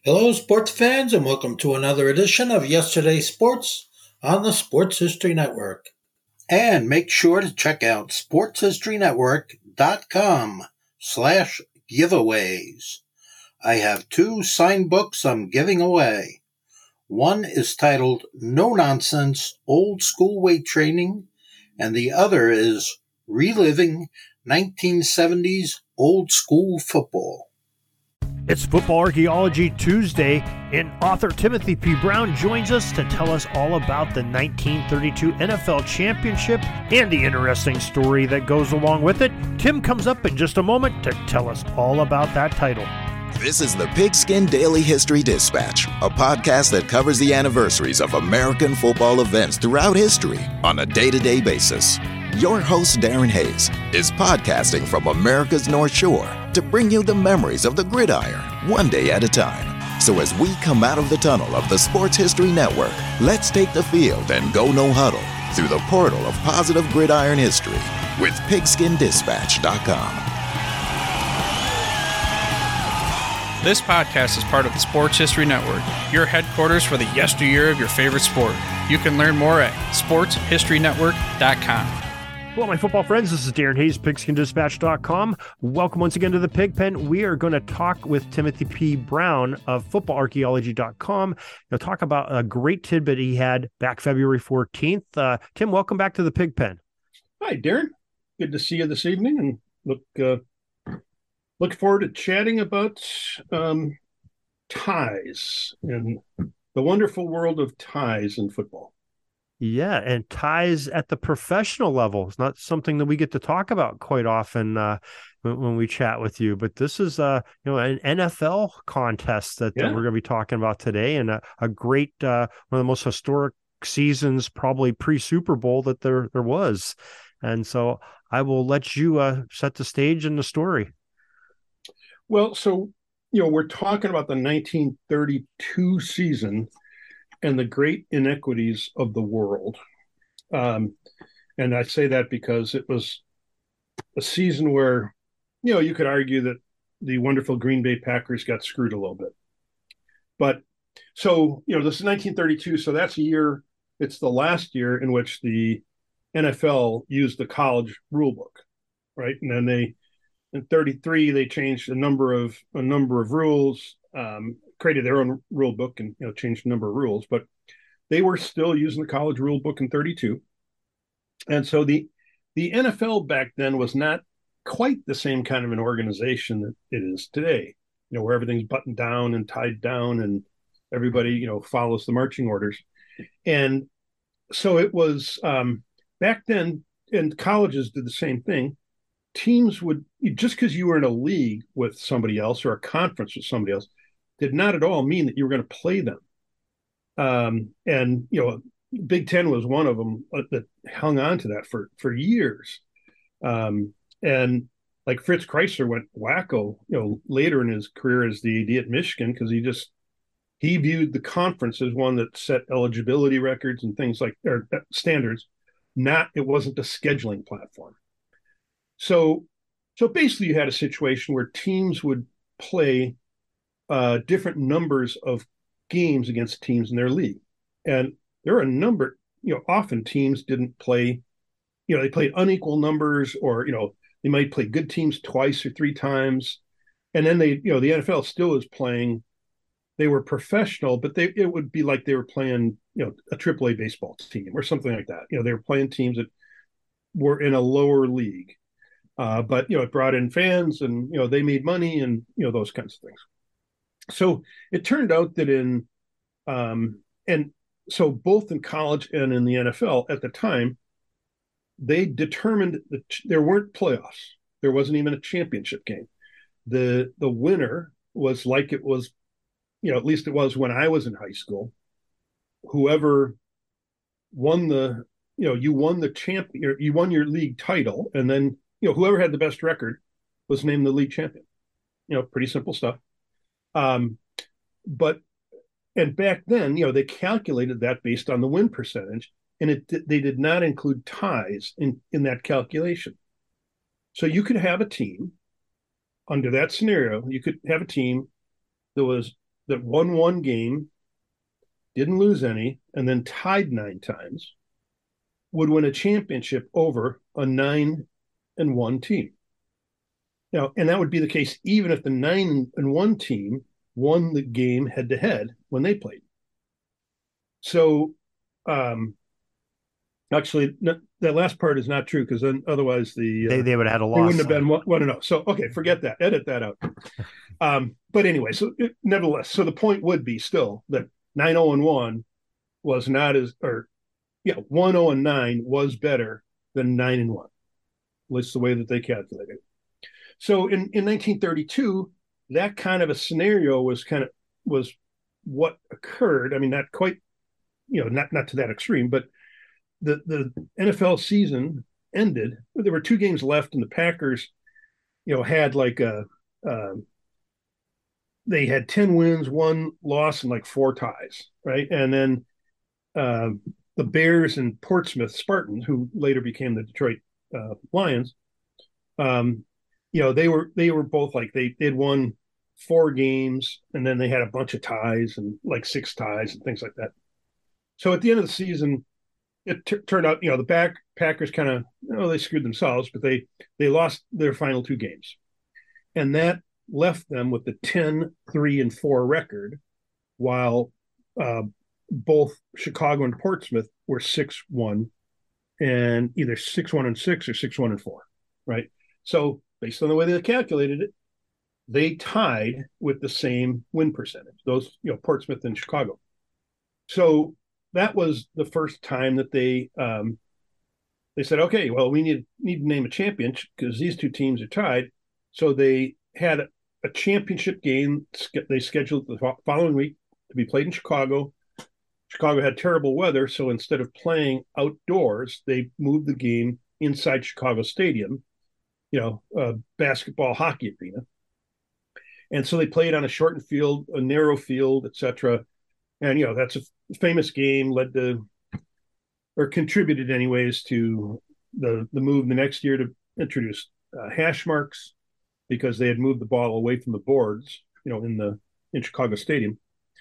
Hello, sports fans, and welcome to another edition of Yesterday's Sports on the Sports History Network. And make sure to check out sportshistorynetwork.com/giveaways. I have two signed books I'm giving away. One is titled No Nonsense Old School Weight Training, and the other is Reliving 1970s Old School Football. It's Football Archaeology Tuesday, and author Timothy P. Brown joins us to tell us all about the 1932 NFL Championship and the interesting story that goes along with it. Tim comes up in just a moment to tell us all about that title. This is the Pigskin Daily History Dispatch, a podcast that covers the anniversaries of American football events throughout history on a day-to-day basis. Your host, Darren Hayes, is podcasting from America's North Shore to bring you the memories of the gridiron one day at a time. So as we come out of the tunnel of the Sports History Network, let's take the field and go no huddle through the portal of positive gridiron history with pigskindispatch.com. This podcast is part of the Sports History Network, your headquarters for the yesteryear of your favorite sport. You can learn more at sportshistorynetwork.com. Hello, my football friends. This is Darren Hayes, pigskindispatch.com. Welcome once again to the Pigpen. We are going to talk with Timothy P. Brown of footballarchaeology.com. He'll talk about a great tidbit he had back February 14th. Tim, welcome back to the Pigpen. Hi, Darren. Good to see you this evening, and look forward to chatting about ties and the wonderful world of ties in football. Yeah, and ties at the professional level is not something that we get to talk about quite often when we chat with you. But this is an NFL contest that we're going to be talking about today, and a great one of the most historic seasons, probably pre-Super Bowl that there was. And so I will let you set the stage and the story. Well, so we're talking about the 1932 season and the great inequities of the world. And I say that because it was a season where, you could argue that the wonderful Green Bay Packers got screwed a little bit. But so, this is 1932. So that's it's the last year in which the NFL used the college rule book, right? And then in 33, they changed a number of rules, created their own rule book and changed a number of rules, but they were still using the college rule book in 32. And so the NFL back then was not quite the same kind of an organization that it is today, where everything's buttoned down and tied down and everybody, follows the marching orders. And so it was back then, and colleges did the same thing. Teams would, just because you were in a league with somebody else or a conference with somebody else, did not at all mean that you were going to play them. And Big Ten was one of them that hung on to that for years. And like Fritz Kreisler went wacko, later in his career as the AD at Michigan, because he viewed the conference as one that set eligibility records and things or standards. It wasn't a scheduling platform. So basically you had a situation where teams would play different numbers of games against teams in their league. And there are a number, often teams didn't play, they played unequal numbers, or, they might play good teams twice or three times. And then the NFL still is playing, they were professional, but it would be like they were playing, a AAA baseball team or something like that. They were playing teams that were in a lower league. But, it brought in fans and, they made money and, those kinds of things. So it turned out that and so both in college and in the NFL at the time, they determined that there weren't playoffs. There wasn't even a championship game. The winner was like it was, at least it was when I was in high school. Whoever won you won the champion, you won your league title, and then, whoever had the best record was named the league champion. Pretty simple stuff. And back then, they calculated that based on the win percentage, and they did not include ties in that calculation. So you could have a team under that scenario. You could have a team that was that won one game, didn't lose any, and then tied 9 times would win a championship over a 9-1 team. Now, and that would be the case even if the 9-1 team won the game head to head when they played. So, actually, that last part is not true, because then otherwise they would have had a loss. They wouldn't have been 1-0. So, okay, forget that. Edit that out. But anyway, so nevertheless, so the point would be still that 9-0-1 was not as, or 1-0-9 was better than 9-1. That's the way that they calculated it. So in 1932, that kind of a scenario was what occurred. I mean, not quite, not to that extreme, but the NFL season ended. There were 2 games left, and the Packers, had like they had 10 wins, 1 loss, and like 4 ties, right? And then the Bears and Portsmouth Spartans, who later became the Detroit Lions, they were both like they'd won 4 games, and then they had a bunch of ties and like 6 ties and things like that. So at the end of the season, it turned out, the Packers kind of, they screwed themselves, but they lost their final 2 games, and that left them with the 10-3-4 record, while both Chicago and Portsmouth were 6-1, and either 6-1-6 or 6-1-4, right? So based on the way they calculated it, they tied with the same win percentage, those, Portsmouth and Chicago. So that was the first time that they said, okay, well, we need to name a champion because these 2 teams are tied. So they had a championship game. They scheduled the following week to be played in Chicago. Chicago had terrible weather, so instead of playing outdoors, they moved the game inside Chicago Stadium, a basketball hockey arena. And so they played on a shortened field, a narrow field, etc. And, that's a famous game, contributed anyways to the move the next year to introduce hash marks, because they had moved the ball away from the boards, in Chicago Stadium.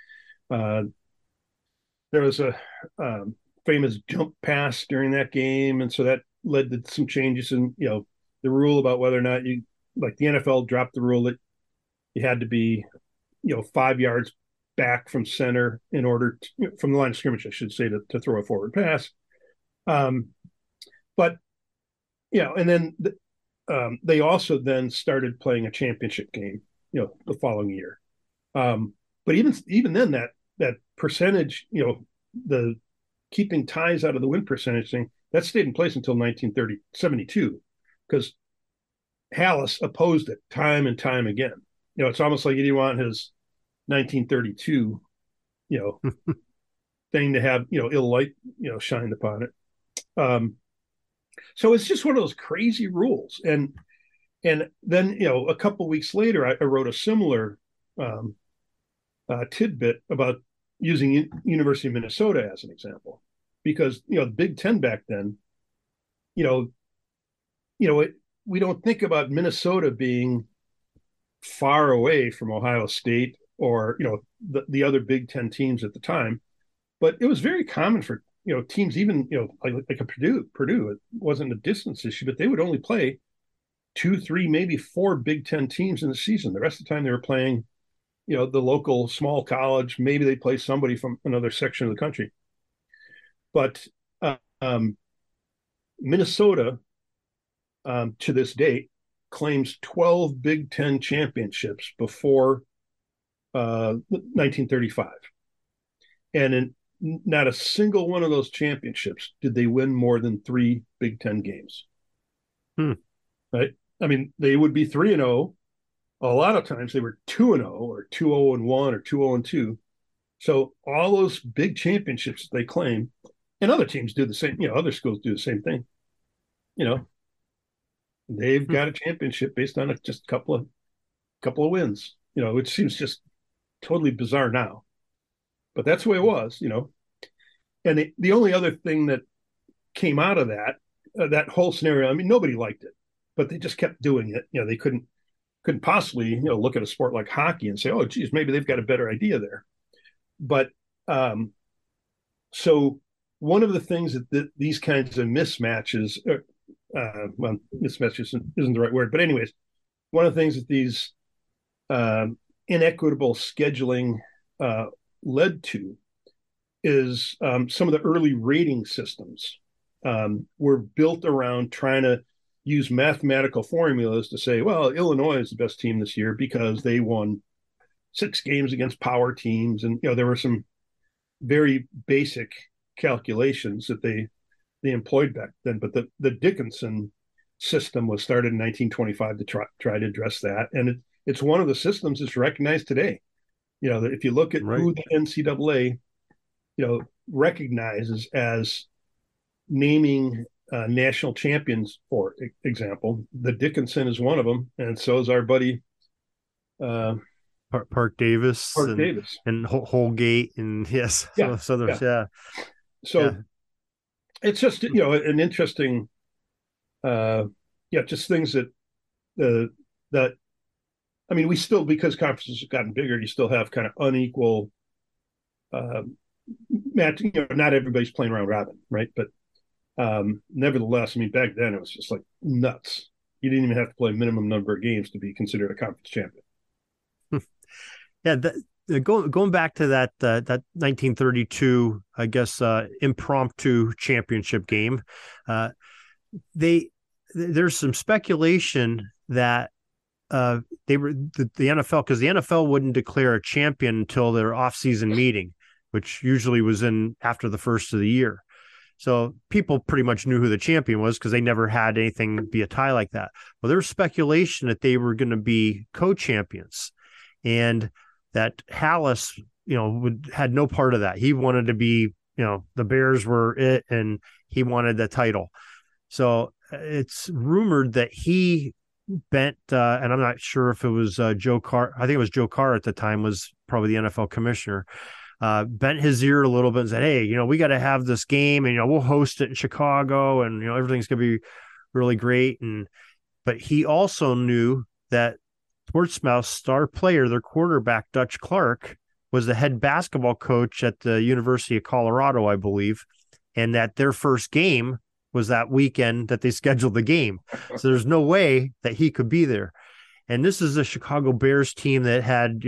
There was a famous jump pass during that game, and so that led to some changes in, the rule about whether or not the NFL dropped the rule that you had to be, 5 yards back from center in order to, from the line of scrimmage, I should say, to throw a forward pass. But, and then they also then started playing a championship game, the following year. But even then, that percentage, the keeping ties out of the win percentage thing, that stayed in place until 1972, because Halas opposed it time and time again. It's almost like he didn't want his 1932, thing to have, ill light, shined upon it. So it's just one of those crazy rules. And then, a couple of weeks later, I wrote a similar tidbit about using University of Minnesota as an example, because, the Big Ten back then, we don't think about Minnesota being far away from Ohio State or, the other Big Ten teams at the time, but it was very common for, teams, even, like a Purdue, it wasn't a distance issue, but they would only play 2, 3, maybe 4 Big Ten teams in the season. The rest of the time they were playing, the local small college. Maybe they play somebody from another section of the country. But Minnesota, to this date, claims 12 Big Ten championships before 1935. And in not a single one of those championships did they win more than 3 Big Ten games. Right? I mean, they would be 3-0. A lot of times they were 2-0 or 2-0-1 or 2-0-2. So all those big championships they claim, and other teams do the same, other schools do the same thing. They've got a championship based on just a couple of wins, which seems just totally bizarre now. But that's the way it was, And the only other thing that came out of that whole scenario, I mean, nobody liked it, but they just kept doing it. They couldn't couldn't possibly look at a sport like hockey and say, oh, geez, maybe they've got a better idea there. But so one of the things that these kinds of mismatches, well, mismatches isn't the right word, but anyways, one of the things that these inequitable scheduling led to is some of the early rating systems were built around trying to use mathematical formulas to say, well, Illinois is the best team this year because they won 6 games against power teams. And, there were some very basic calculations that they employed back then. But the Dickinson system was started in 1925 to try to address that. And it's one of the systems that's recognized today. That if you look at who the NCAA, recognizes as naming national champions, for example, the Dickinson is one of them, and so is our buddy Park Davis, and Holgate, and yes, yeah, so there's So it's just an interesting, just things that I mean, we still, because conferences have gotten bigger, you still have kind of unequal match. Not everybody's playing round robin, right? But nevertheless, I mean, back then it was just like nuts. You didn't even have to play a minimum number of games to be considered a conference champion. Yeah, going back to that 1932, I guess, impromptu championship game, there's some speculation that they were the NFL, because the NFL wouldn't declare a champion until their off-season meeting, which usually was after the first of the year. So people pretty much knew who the champion was because they never had anything be a tie like that. Well, there was speculation that they were going to be co-champions, and that Halas, had no part of that. He wanted to be, the Bears were it, and he wanted the title. So it's rumored that he bent, and I'm not sure if it was Joe Carr. I think it was Joe Carr at the time, was probably the NFL commissioner. Bent his ear a little bit and said, hey, we got to have this game, and, we'll host it in Chicago, and, everything's going to be really great. But he also knew that Portsmouth's star player, their quarterback, Dutch Clark, was the head basketball coach at the University of Colorado, I believe, and that their first game was that weekend that they scheduled the game. So there's no way that he could be there. And this is the Chicago Bears team that had,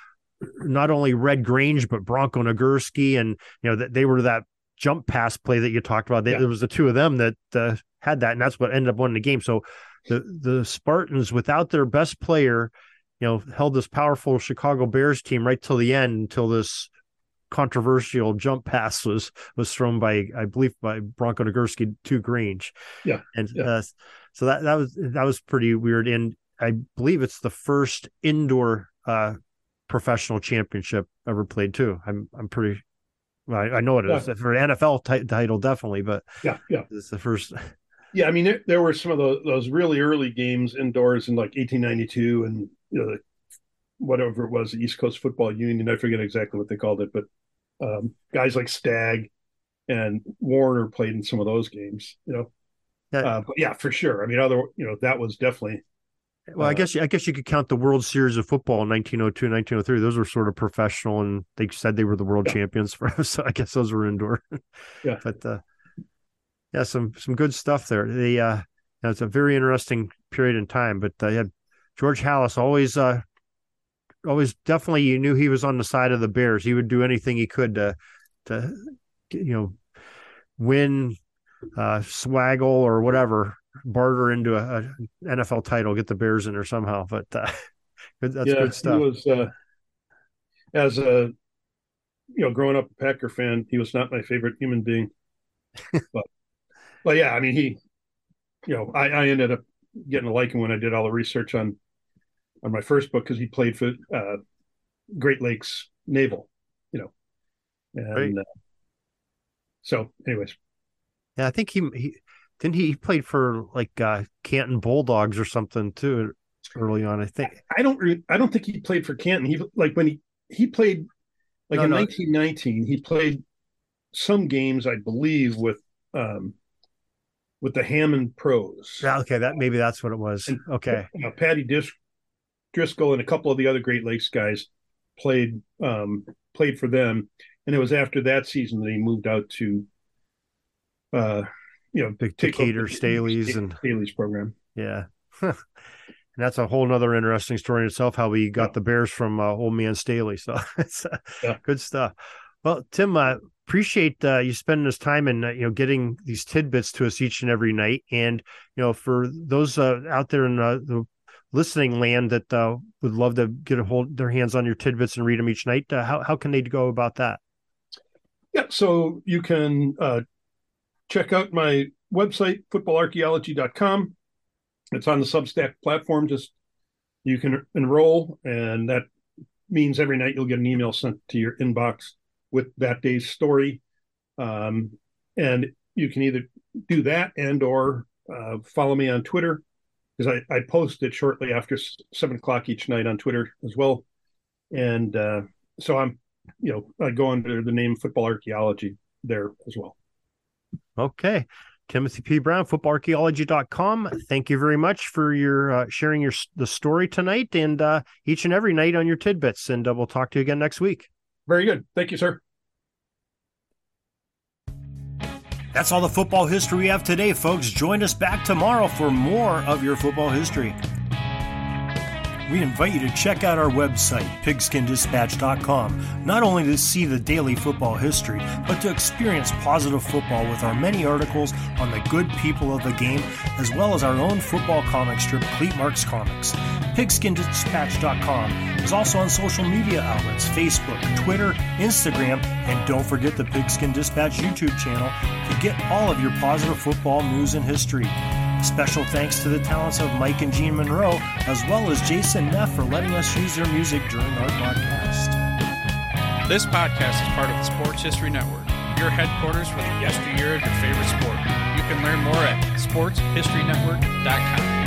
not only Red Grange, but Bronco Nagurski, and, that they were that jump pass play that you talked about. There was the two of them that had that, and that's what ended up winning the game. So the Spartans, without their best player, held this powerful Chicago Bears team right till the end, until this controversial jump pass was thrown by, I believe, by Bronco Nagurski to Grange. Yeah. And so that was pretty weird. And I believe it's the first indoor professional championship ever played too. I'm pretty, I know it is for an NFL title, definitely, but it's the first. Yeah, I mean, there were some of those really early games indoors in like 1892, and whatever it was, the East Coast Football Union. I forget exactly what they called it, but guys like Stagg and Warner played in some of those games. But yeah, for sure. I mean, that was definitely. Well, I guess you could count the World Series of Football in 1902, 1903. Those were sort of professional, and they said they were the world champions for us. So I guess those were indoor. Yeah, but some good stuff there. It's a very interesting period in time. But George Halas always definitely, you knew he was on the side of the Bears. He would do anything he could to win, swaggle or whatever, barter into a NFL title, get the Bears in there somehow. But that's good stuff. He was, as a growing up a Packer fan, he was not my favorite human being. But yeah, I mean, he, I ended up getting to like him when I did all the research on my first book, because he played for Great Lakes Naval, and right. So anyways. Yeah, I think he played for like Canton Bulldogs or something too early on. I think I don't think he played for Canton. When he played in 1919, he played some games, I believe, with the Hammond Pros. Yeah, okay, that's what it was. And, okay. Patty Driscoll and a couple of the other Great Lakes guys played for them. And it was after that season that he moved out to, the Decatur Staley's program. Yeah. And that's a whole nother interesting story in itself, how we got the Bears from old man Staley. So it's good stuff. Well, Tim, appreciate you spending this time and, getting these tidbits to us each and every night. And, for those out there in the listening land that would love to get their hands on your tidbits and read them each night, how can they go about that? Yeah, so you can check out my website, footballarchaeology.com. It's on the Substack platform. Just you can enroll, and that means every night you'll get an email sent to your inbox with that day's story. And you can either do that and or follow me on Twitter, because I post it shortly after 7:00 each night on Twitter as well. And so I go under the name Football Archaeology there as well. Okay. Timothy P. Brown, footballarchaeology.com. Thank you very much for your sharing the story tonight and each and every night on your tidbits. And we'll talk to you again next week. Very good. Thank you, sir. That's all the football history we have today, folks. Join us back tomorrow for more of your football history. We invite you to check out our website, pigskindispatch.com, not only to see the daily football history, but to experience positive football with our many articles on the good people of the game, as well as our own football comic strip, Cleat Marks Comics. Pigskindispatch.com is also on social media outlets, Facebook, Twitter, Instagram, and don't forget the Pigskin Dispatch YouTube channel to get all of your positive football news and history. Special thanks to the talents of Mike and Gene Monroe, as well as Jason Neff for letting us use their music during our podcast. This podcast is part of the Sports History Network, your headquarters for the yesteryear of your favorite sport. You can learn more at sportshistorynetwork.com.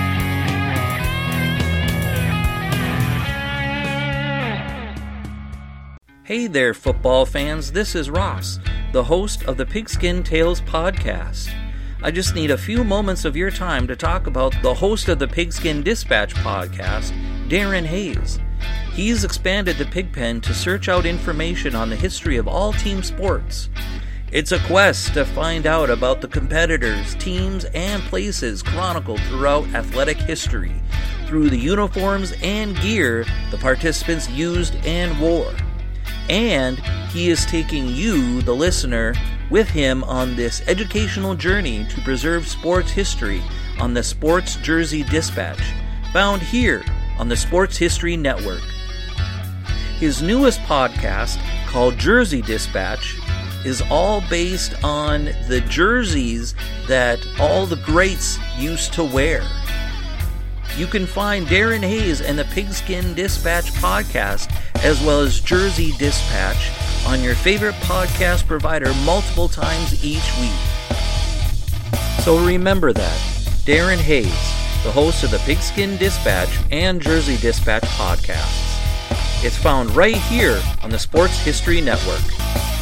Hey there, football fans. This is Ross, the host of the Pigskin Tales podcast. I just need a few moments of your time to talk about the host of the Pigskin Dispatch podcast, Darren Hayes. He's expanded the Pigpen to search out information on the history of all team sports. It's a quest to find out about the competitors, teams, and places chronicled throughout athletic history, through the uniforms and gear the participants used and wore. And he is taking you, the listener, with him on this educational journey to preserve sports history on the Sports Jersey Dispatch, found here on the Sports History Network. His newest podcast, called Jersey Dispatch, is all based on the jerseys that all the greats used to wear. You can find Darren Hayes and the Pigskin Dispatch podcast, as well as Jersey Dispatch, on your favorite podcast provider multiple times each week. So remember that, Darren Hayes, the host of the Pigskin Dispatch and Jersey Dispatch podcasts. It's found right here on the Sports History Network.